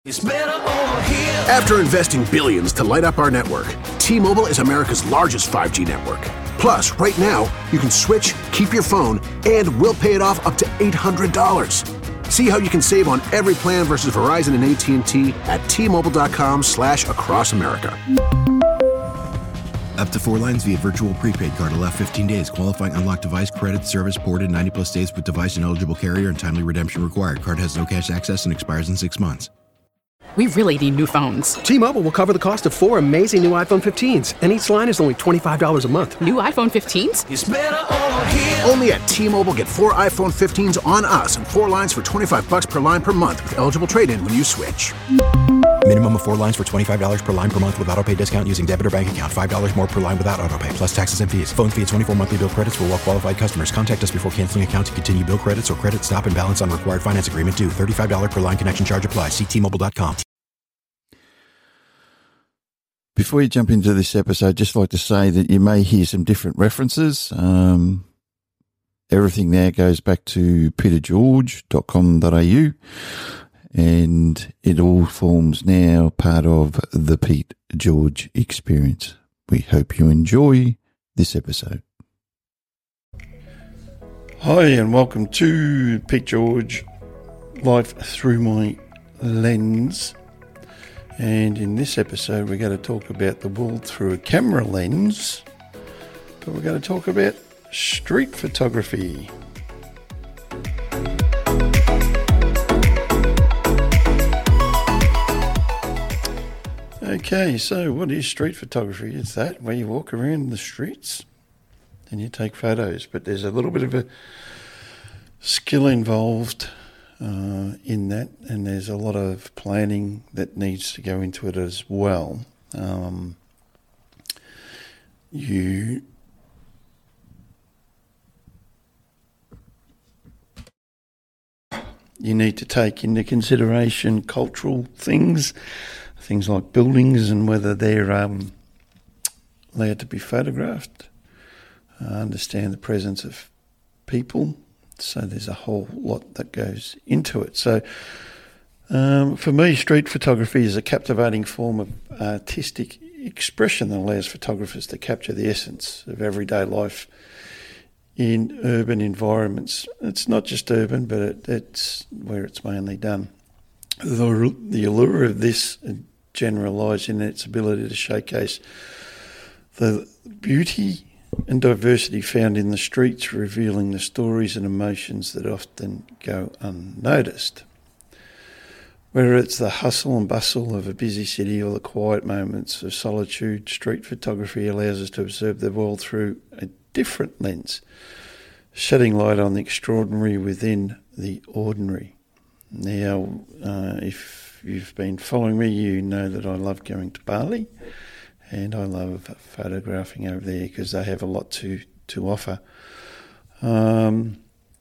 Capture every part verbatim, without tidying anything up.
It's better over here. After investing billions to light up our network, T-Mobile is America's largest five G network. Plus, right now, you can switch, keep your phone, and we'll pay it off up to eight hundred dollars. See how you can save on every plan versus Verizon and A T and T at T-Mobile.com slash across America. Up to four lines via virtual prepaid card. Allow fifteen days. Qualifying unlocked device credit service ported ninety plus days with device and eligible carrier and timely redemption required. Card has no cash access and expires in six months. We really need new phones. T-Mobile will cover the cost of four amazing new iPhone fifteens, and each line is only twenty-five dollars a month. New iPhone fifteens? It's better over here. Only at T-Mobile, get four iPhone fifteens on us and four lines for twenty-five bucks per line per month with eligible trade-in when you switch. Minimum of four lines for twenty-five dollars per line per month with autopay discount using debit or bank account. five dollars more per line without autopay, plus taxes and fees. Phone fee at twenty-four monthly bill credits for well-qualified customers. Contact us before canceling account to continue bill credits or credit stop and balance on required finance agreement due. thirty-five dollars per line connection charge applies. See T Mobile dot com. Before you jump into this episode, I'd just like to say that you may hear some different references. Um, everything there goes back to peter george dot com dot a u, and it all forms now part of the Pete George Experience. We hope you enjoy this episode. Hi, and welcome to Pete George, Life Through My Lens. And in this episode, we're going to talk about the world through a camera lens, but we're going to talk about street photography. Okay, so what is street photography? It's that where you walk around the streets and you take photos, but there's a little bit of a skill involved Uh, in that, and there's a lot of planning that needs to go into it as well. Um, you you need to take into consideration cultural things, things like buildings and whether they're um, allowed to be photographed. Uh, understand the presence of people. So there's a whole lot that goes into it. So um, for me, street photography is a captivating form of artistic expression that allows photographers to capture the essence of everyday life in urban environments. It's not just urban, but it, it's where it's mainly done. The, the allure of this genre lies in its ability to showcase the beauty and diversity found in the streets, revealing the stories and emotions that often go unnoticed. Whether it's the hustle and bustle of a busy city or the quiet moments of solitude, street photography allows us to observe the world through a different lens, shedding light on the extraordinary within the ordinary. Now, uh, if you've been following me, you know that I love going to Bali. And I love photographing over there because they have a lot to, to offer. Um,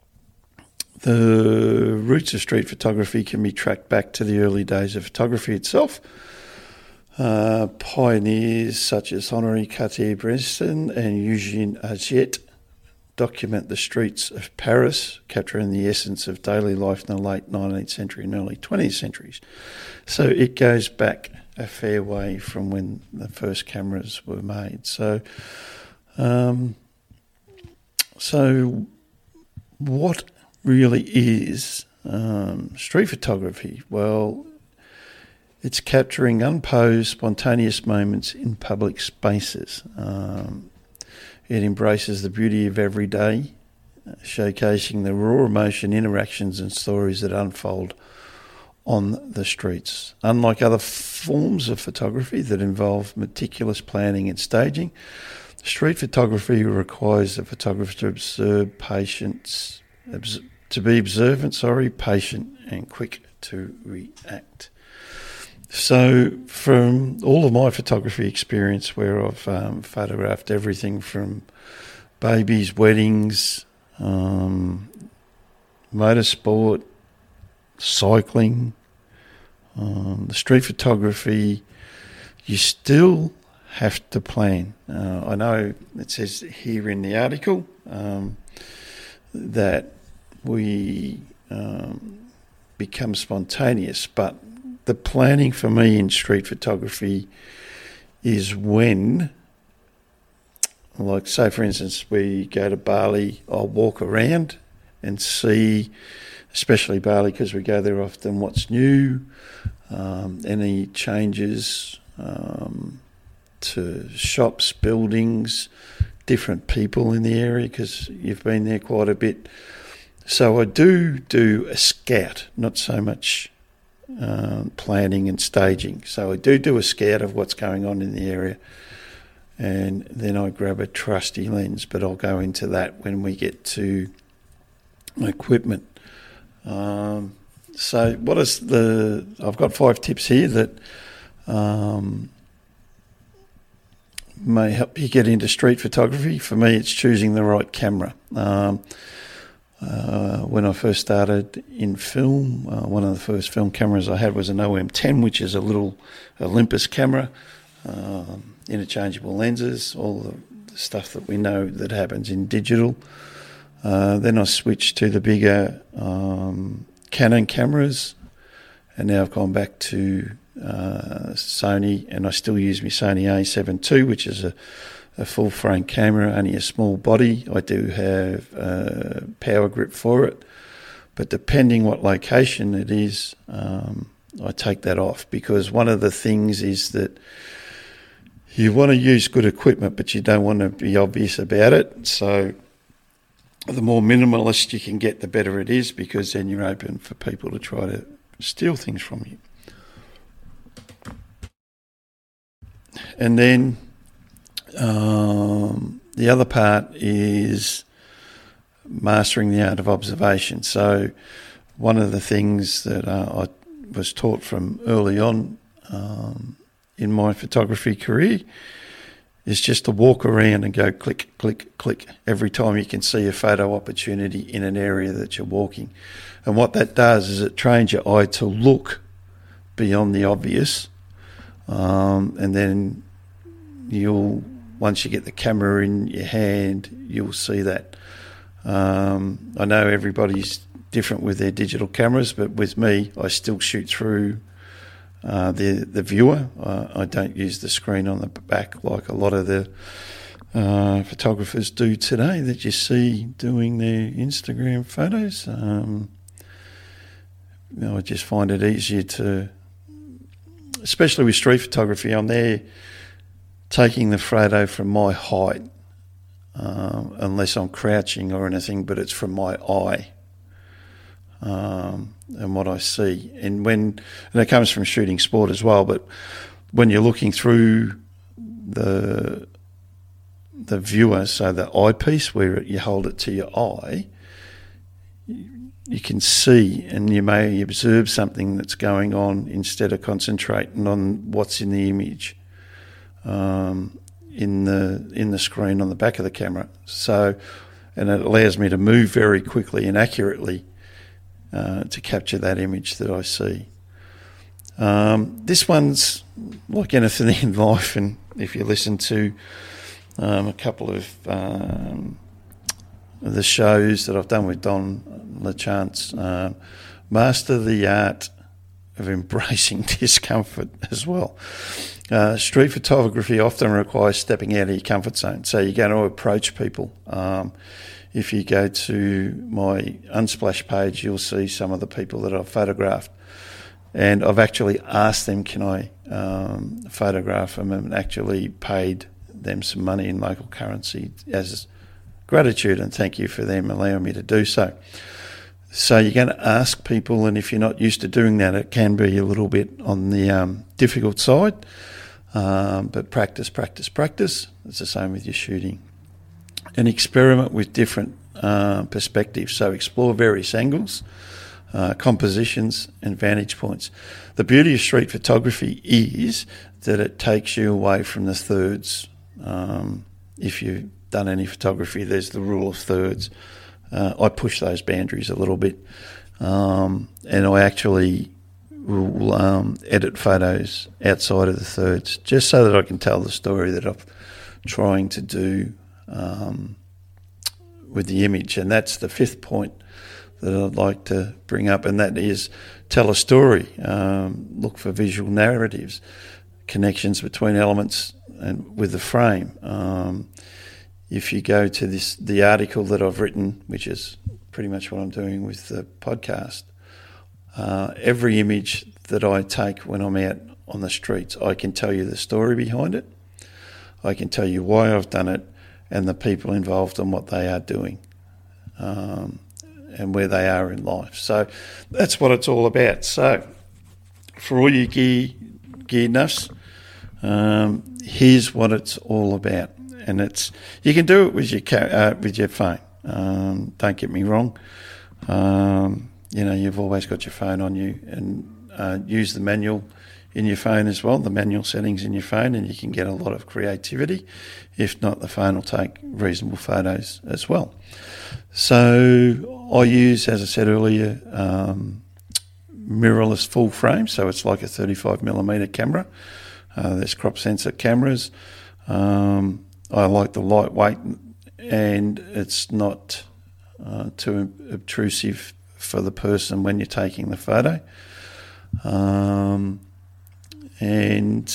the roots of street photography can be tracked back to the early days of photography itself. Uh, pioneers such as Henri Cartier-Bresson and Eugene Agiet document the streets of Paris, capturing the essence of daily life in the late nineteenth century and early twentieth centuries. So it goes back a fair way from when the first cameras were made. So, um, so what really is um, street photography? Well, it's capturing unposed, spontaneous moments in public spaces. Um, it embraces the beauty of every day, showcasing the raw emotion, interactions and stories that unfold on the streets. Unlike other forms of photography that involve meticulous planning and staging, street photography requires the photographer to observe patience, obs- to be observant, sorry, patient and quick to react. So from all of my photography experience, where I've um, photographed everything from babies, weddings, um, motorsport, cycling, um, the street photography, you still have to plan. Uh, I know it says here in the article um, that we um, become spontaneous, but the planning for me in street photography is when, like say for instance, we go to Bali, I'll walk around and see, especially Bali because we go there often, what's new, um, any changes um, to shops, buildings, different people in the area because you've been there quite a bit. So I do do a scout, not so much uh, planning and staging. So I do do a scout of what's going on in the area, and then I grab a trusty lens, but I'll go into that when we get to equipment. Um, so what is the... I've got five tips here that um, may help you get into street photography. For me, it's choosing the right camera. Um, Uh, when I first started in film, uh, one of the first film cameras I had was an O M ten, which is a little Olympus camera, um, interchangeable lenses, all the, the stuff that we know that happens in digital. Uh, then I switched to the bigger um, Canon cameras, and now I've gone back to uh, Sony, and I still use my Sony A seven two, which is a a full frame camera, only a small body. I do have a power grip for it, but depending what location it is, um, I take that off, because one of the things is that you want to use good equipment, but you don't want to be obvious about it. So the more minimalist you can get, the better it is, because then you're open for people to try to steal things from you. And then Um, the other part is mastering the art of observation. So one of the things that uh, I was taught from early on um, in my photography career is just to walk around and go click, click, click every time you can see a photo opportunity in an area that you're walking. And what that does is it trains your eye to look beyond the obvious, um, and then you'll... once you get the camera in your hand, you'll see that. Um, I know everybody's different with their digital cameras, but with me, I still shoot through uh, the the viewer. Uh, I don't use the screen on the back like a lot of the uh, photographers do today that you see doing their Instagram photos. Um, you know, I just find it easier to, especially with street photography, I'm there taking the photo from my height, um, unless I'm crouching or anything, but it's from my eye um, and what I see. And when, and it comes from shooting sport as well, but when you're looking through the the viewer, so the eyepiece where you hold it to your eye, you can see and you may observe something that's going on instead of concentrating on what's in the image. Um, in the in the screen on the back of the camera. So, and it allows me to move very quickly and accurately uh, to capture that image that I see. Um, this one's like anything in life, and if you listen to um, a couple of um, the shows that I've done with Don LaChance, uh, master the art of embracing discomfort as well. Uh, street photography often requires stepping out of your comfort zone. So you're going to approach people. Um, if you go to my Unsplash page, you'll see some of the people that I've photographed. And I've actually asked them, can I um, photograph them, and actually paid them some money in local currency as gratitude and thank you for them allowing me to do so. So you're going to ask people, and if you're not used to doing that, it can be a little bit on the um, difficult side. Um, but practice, practice, practice. It's the same with your shooting. And experiment with different uh, perspectives. So explore various angles, uh, compositions and vantage points. The beauty of street photography is that it takes you away from the thirds. Um, if you've done any photography, there's the rule of thirds. Uh, I push those boundaries a little bit. Um, and I actually will um, edit photos outside of the thirds, just so that I can tell the story that I'm trying to do um, with the image. And that's the fifth point that I'd like to bring up, and that is tell a story, um, look for visual narratives, connections between elements and with the frame. Um, if you go to this the article that I've written, which is pretty much what I'm doing with the podcast, uh, every image that I take when I'm out on the streets, I can tell you the story behind it. I can tell you why I've done it and the people involved and what they are doing, um, and where they are in life. So that's what it's all about. So for all you gear, gear nuffs, um, here's what it's all about. And it's you can do it with your ca- uh, with your phone. Um, don't get me wrong. Um, you know, you've always got your phone on you, and uh, use the manual in your phone as well, the manual settings in your phone, and you can get a lot of creativity. If not, the phone will take reasonable photos as well. So I use, as I said earlier, um, mirrorless full frame, so it's like a thirty-five millimeter camera. Uh, there's crop sensor cameras. Um, I like the lightweight, and it's not uh, too obtrusive for the person when you're taking the photo. Um, and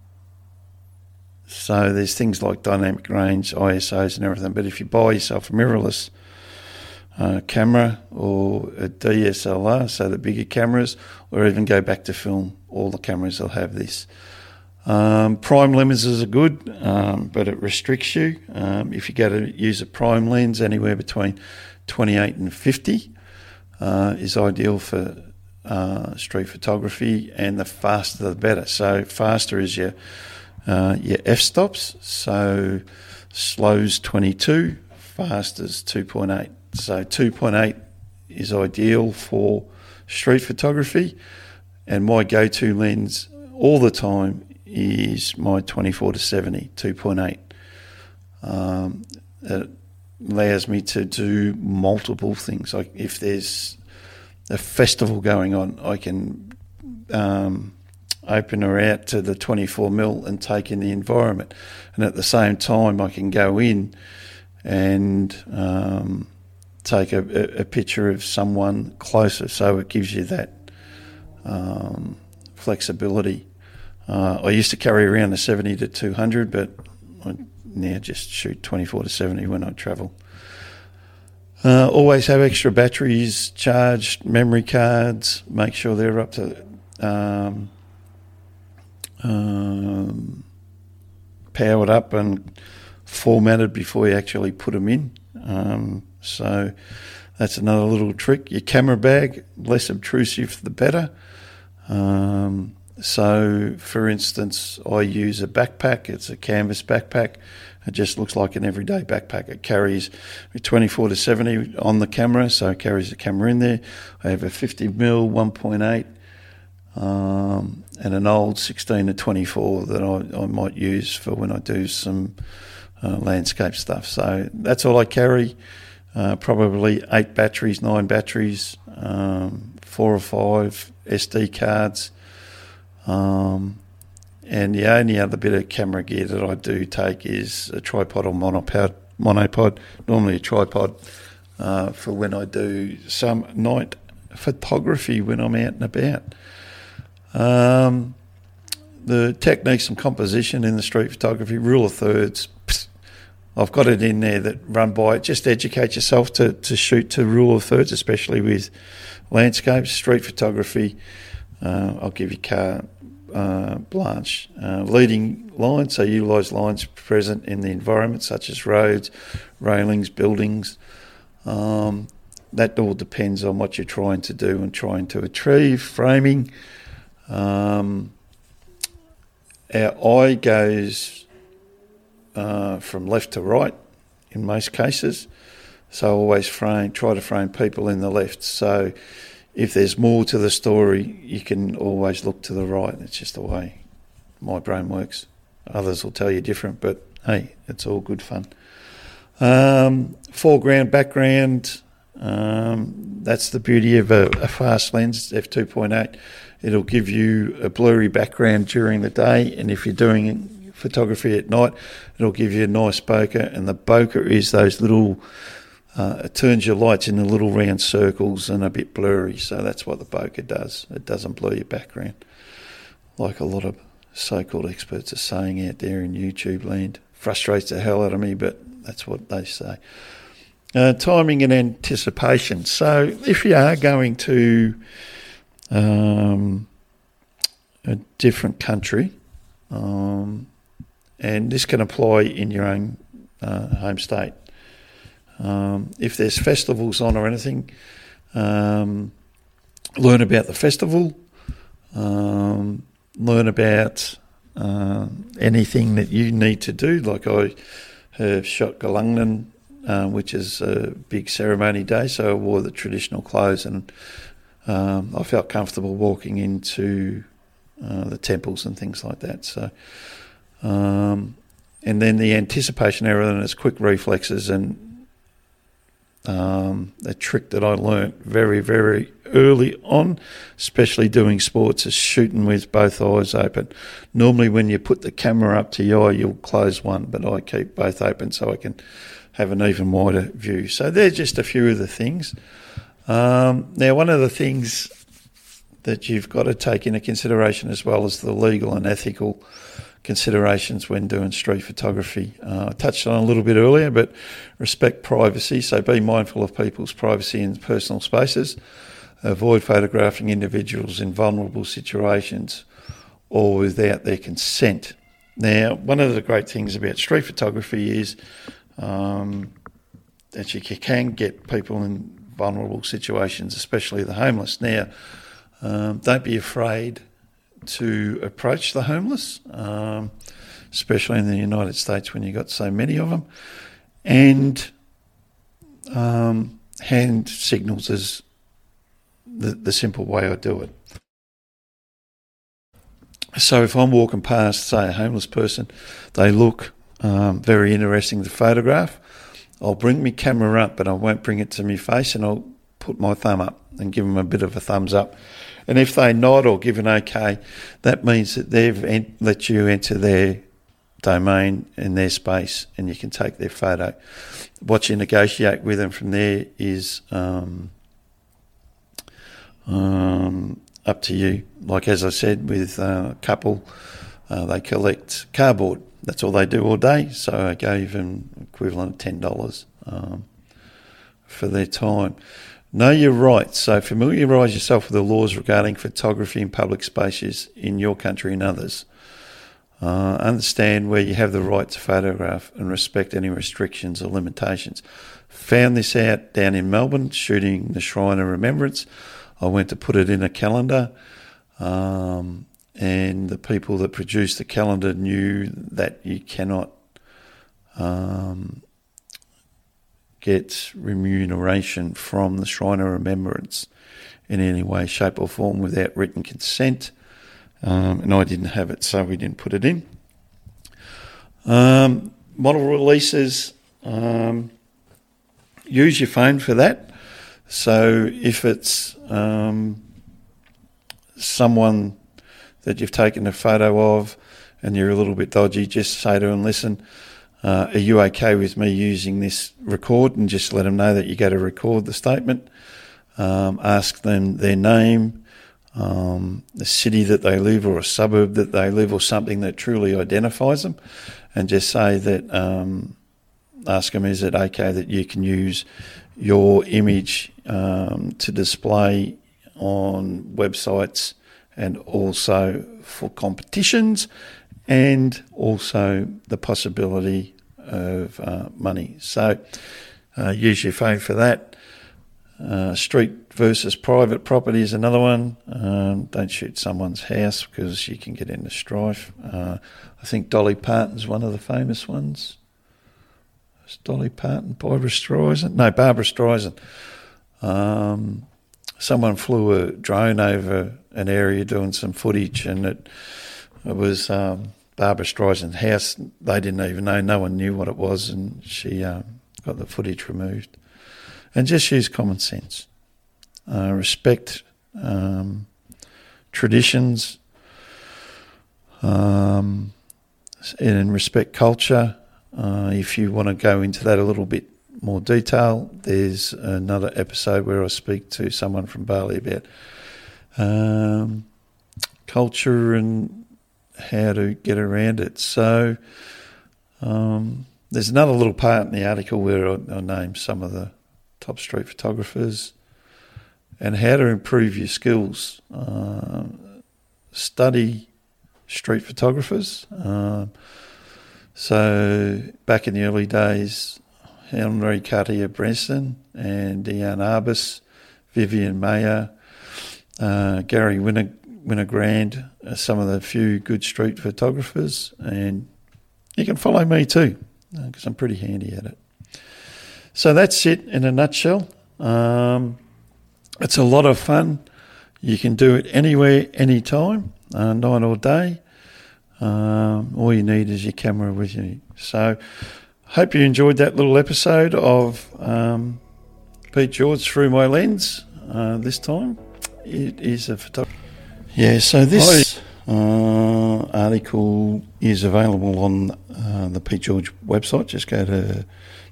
so there's things like dynamic range, I S Os and everything, but if you buy yourself a mirrorless uh, camera or a D S L R, so the bigger cameras, or even go back to film, all the cameras will have this. Um, prime lenses are good, um, but it restricts you. Um, if you go to use a prime lens, anywhere between twenty-eight and fifty uh, is ideal for uh, street photography, and the faster the better. So faster is your uh, your f-stops, so slow's twenty-two, fast is two point eight. So two point eight is ideal for street photography, and my go-to lens all the time is my twenty-four to seventy, two point eight. Um, it allows me to do multiple things. Like if there's a festival going on, I can um, open her out to the twenty-four mil and take in the environment. And at the same time, I can go in and um, take a, a picture of someone closer. So it gives you that um, flexibility. Uh, I used to carry around a seventy to two hundred, but I now just shoot twenty-four to seventy when I travel. Uh, always have extra batteries charged, memory cards, make sure they're up to um, um, powered up and formatted before you actually put them in. Um, so that's another little trick. Your camera bag, less obtrusive the better. Um, So, for instance, I use a backpack. It's a canvas backpack. It just looks like an everyday backpack. It carries twenty-four to seventy on the camera, so it carries the camera in there. I have a fifty mil one point eight um, and an old sixteen to twenty-four that I, I might use for when I do some uh, landscape stuff. So that's all I carry. Uh, probably eight batteries, nine batteries, um, four or five S D cards. Um, and the only other bit of camera gear that I do take is a tripod or monopod, monopod, normally a tripod, uh, for when I do some night photography when I'm out and about. Um, the techniques and composition in the street photography, rule of thirds, psst, I've got it in there that run by it. Just educate yourself to, to shoot to rule of thirds, especially with landscapes, street photography. Uh, I'll give you carte uh, blanche. Uh, leading lines, so utilise lines present in the environment, such as roads, railings, buildings. Um, that all depends on what you're trying to do and trying to achieve. Framing. Um, our eye goes uh, from left to right in most cases, so always frame, try to frame people in the left. So if there's more to the story, you can always look to the right. It's just the way my brain works. Others will tell you different, but hey, it's all good fun. Um, foreground, background, um, that's the beauty of a, a fast lens, f two point eight. It'll give you a blurry background during the day, and if you're doing photography at night, it'll give you a nice bokeh, and the bokeh is those little uh, it turns your lights into little round circles and a bit blurry. So that's what the bokeh does. It doesn't blur your background, like a lot of so-called experts are saying out there in YouTube land. Frustrates the hell out of me, but that's what they say. Uh, timing and anticipation. So if you are going to um, a different country, um, and this can apply in your own uh, home state, um, if there's festivals on or anything, um, learn about the festival, um, learn about uh, anything that you need to do. Like I have shot Galungnan, uh, which is a big ceremony day, so I wore the traditional clothes, and um, I felt comfortable walking into uh, the temples and things like that. So, um, and then the anticipation error and its quick reflexes, and Um, a trick that I learnt very, very early on, especially doing sports, is shooting with both eyes open. Normally when you put the camera up to your eye, you'll close one, but I keep both open so I can have an even wider view. So they're just a few of the things. Um, now, one of the things that you've got to take into consideration as well as the legal and ethical considerations when doing street photography. Uh, I touched on it a little bit earlier, but respect privacy, so be mindful of people's privacy in personal spaces. Avoid photographing individuals in vulnerable situations or without their consent. Now, one of the great things about street photography is um, that you can get people in vulnerable situations, especially the homeless. Now, um, don't be afraid to approach the homeless, um, especially in the United States when you've got so many of them. And um, hand signals is the, the simple way I do it. So if I'm walking past, say, a homeless person, they look um, very interesting to photograph, I'll bring my camera up, but I won't bring it to my face, and I'll put my thumb up and give them a bit of a thumbs up. And if they nod or give an okay, that means that they've ent- let you enter their domain and their space, and you can take their photo. What you negotiate with them from there is um, um, up to you. Like as I said, with a couple, uh, they collect cardboard. That's all they do all day. So I gave them equivalent of ten dollars um, for their time. Know your rights, so familiarise yourself with the laws regarding photography in public spaces in your country and others. Uh, understand where you have the right to photograph and respect any restrictions or limitations. Found this out down in Melbourne, shooting the Shrine of Remembrance. I went to put it in a calendar, um, and the people that produced the calendar knew that you cannot Um, get remuneration from the Shrine of Remembrance in any way, shape or form without written consent. Um, and I didn't have it, so we didn't put it in. Um, model releases, um, use your phone for that. So if it's um, someone that you've taken a photo of and you're a little bit dodgy, just say to them, listen, Uh, are you okay with me using this record? And just let them know that you go to record the statement. Um, ask them their name, um, the city that they live or a suburb that they live or something that truly identifies them. And just say that, um, ask them, is it okay that you can use your image um, to display on websites and also for competitions, and also the possibility of uh, money. So uh, use your phone for that. Uh, street versus private property is another one. Um, don't shoot someone's house because you can get into strife. Uh, I think Dolly Parton's one of the famous ones. It's Dolly Parton, Barbara Streisand? No, Barbara Streisand. Um, someone flew a drone over an area doing some footage, and it It was um, Barbara Streisand's house. They didn't even know. No one knew what it was, and she um, got the footage removed. And just use common sense. Uh, respect um, traditions um, and respect culture. Uh, if you want to go into that a little bit more detail, there's another episode where I speak to someone from Bali about um, culture and how to get around it. So um, there's another little part in the article where I, I name some of the top street photographers and how to improve your skills. Uh, study street photographers. Um, so back in the early days, Henri Cartier-Bresson and Diane Arbus, Vivian Mayer, uh, Gary Winter, Winogrand are some of the few good street photographers, and you can follow me too because uh, I'm pretty handy at it. So that's it in a nutshell. Um, it's a lot of fun. You can do it anywhere, anytime, uh, night or day. Um, all you need is your camera with you. So hope you enjoyed that little episode of um, Pete George Through My Lens uh, this time. It is a photography. Yeah, so this uh, article is available on uh, the Pete George website. Just go to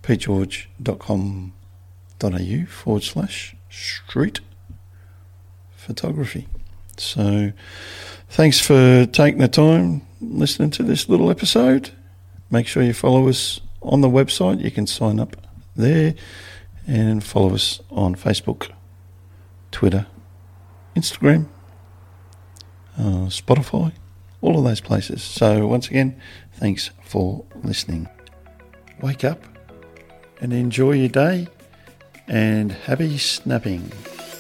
petegeorge.com.au forward slash street photography. So thanks for taking the time listening to this little episode. Make sure you follow us on the website. You can sign up there and follow us on Facebook, Twitter, Instagram, uh, Spotify, all of those places. So once again, thanks for listening. Wake up and enjoy your day, and happy snapping.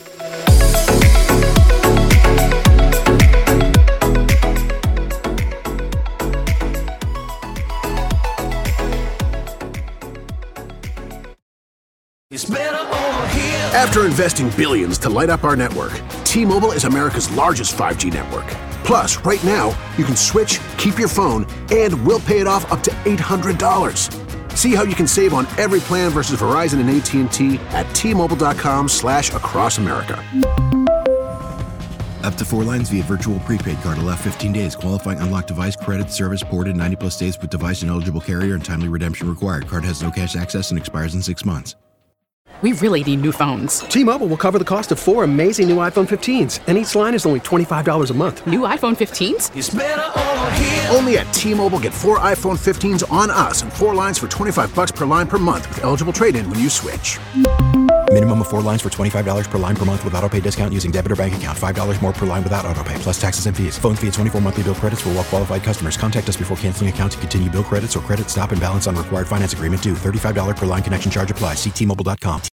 It's better over here. After investing billions to light up our network, T-Mobile is America's largest five G network. Plus, right now, you can switch, keep your phone, and we'll pay it off up to eight hundred dollars. See how you can save on every plan versus Verizon and A T and T at T-Mobile.com slash across America. Up to four lines via virtual prepaid card. Allow fifteen days. Qualifying unlocked device credit service ported ninety plus days with device and eligible carrier and timely redemption required. Card has no cash access and expires in six months. We really need new phones. T-Mobile will cover the cost of four amazing new iPhone fifteens, and each line is only twenty-five dollars a month. New iPhone fifteens? It's better over here. Only at T-Mobile, get four iPhone fifteens on us and four lines for twenty-five bucks per line per month with eligible trade-in when you switch. Minimum of four lines for twenty-five dollars per line per month with autopay discount using debit or bank account. five dollars more per line without autopay, plus taxes and fees. Phone fee at twenty-four monthly bill credits for well-qualified customers. Contact us before canceling account to continue bill credits or credit stop and balance on required finance agreement due. thirty-five dollars per line connection charge applies. See T Mobile dot com.